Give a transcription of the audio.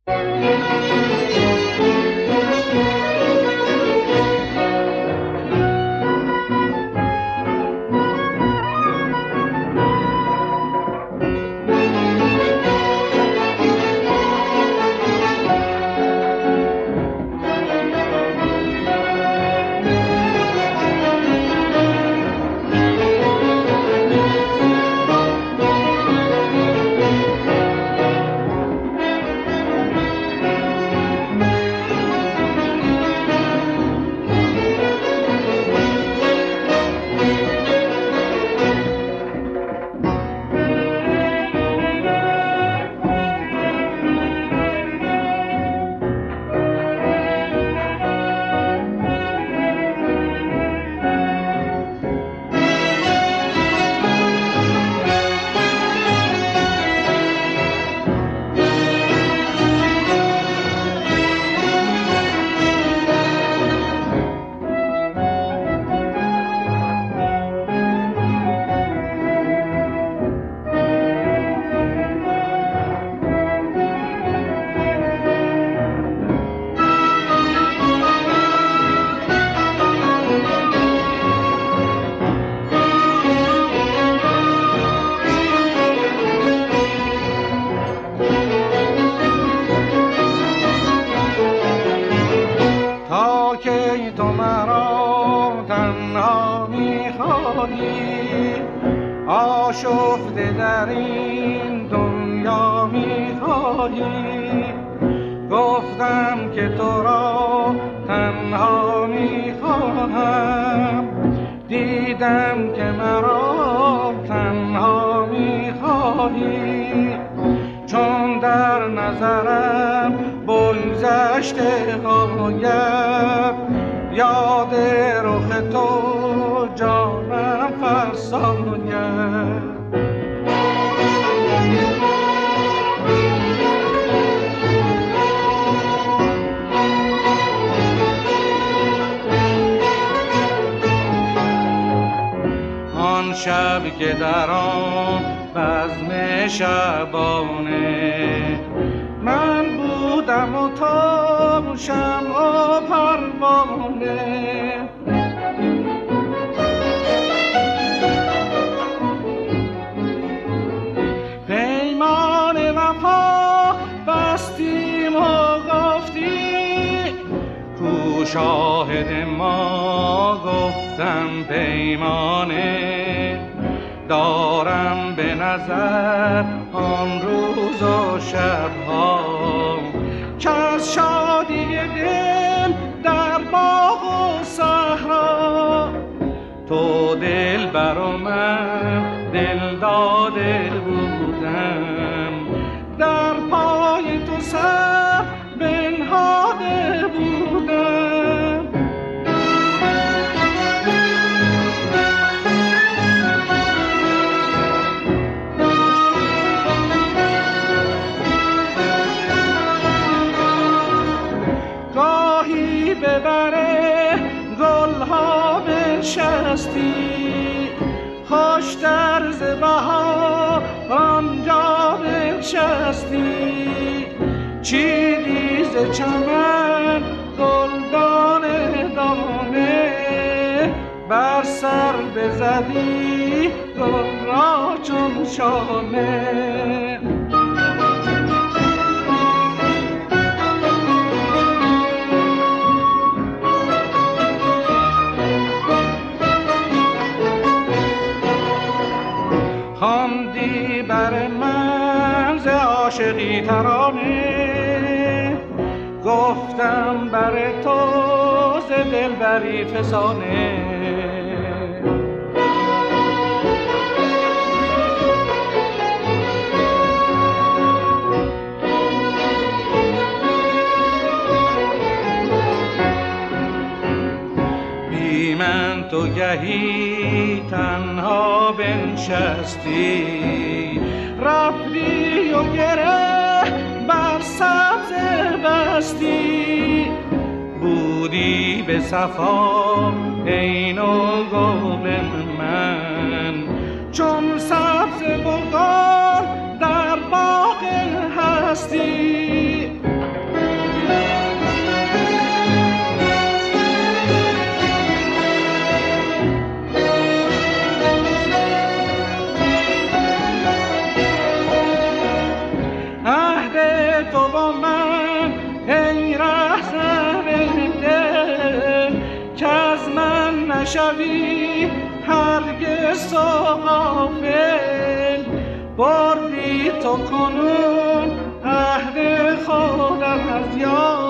که تو مرا تنها می‌خواهی، آشفته در این دنیا می‌خواهی. گفتم که تو را تنها می‌خواهم، دیدم که مرا تنها می‌خواهی. چون در نظرم بگذشته آید، یاد رخ تو جانم فرساید. آن شب که در آن بزم شبانه من بودم و تو شمع و پروانه، پیمان وفا بستیم و گفتی کو شاهد ما، گفتم پیمانه دارم به نظر آن روز و شبها که از شادی دل در باغ و صحرا تو دل بر من دل داده بودم، در پای تو سر بنهاده بودم. گاهی ببره گلها بنشستی، خوش طرز بهار آنجا بنشستی. چیدی ز چمن گلدانه دانه، بر سر بزدی گل را چون شانه. خواندی بر من ز عاشقی ترانه، گفتم بر تو ز دلبری فسانه. بی من تو گهی تنها بنشستی، رفتی و گره بر سبز بستی. بودی به صفا عین و گل من، چون سبز بلغار در باغ هستی. نشوی هرگز تو غافل، بردی تو کنون عهد خود از یاد.